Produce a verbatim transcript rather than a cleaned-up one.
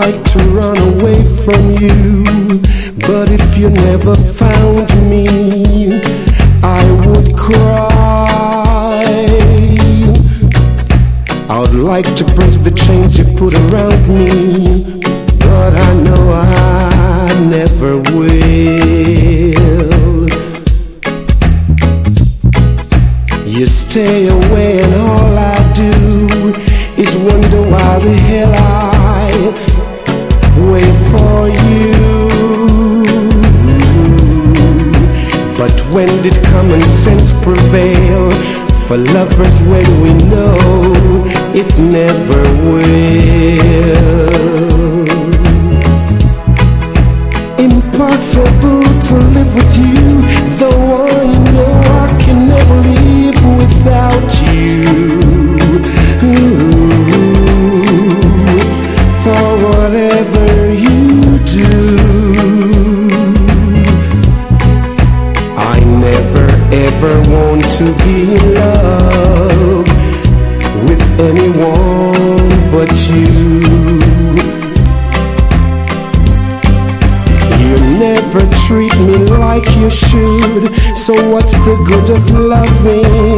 like to run away from you, but if you never found me, I would cry. I would like to break the chains you put around me, but I know I never will. You stay away and all I do is wonder why the hell I wait for you. But when did common sense prevail for lovers when we know it never will? Impossible to live with you, though I know I can never live without you. Ooh, for whatever you do, I never ever want to be in love with anyone but you. You never treat me like you should, so what's the good of loving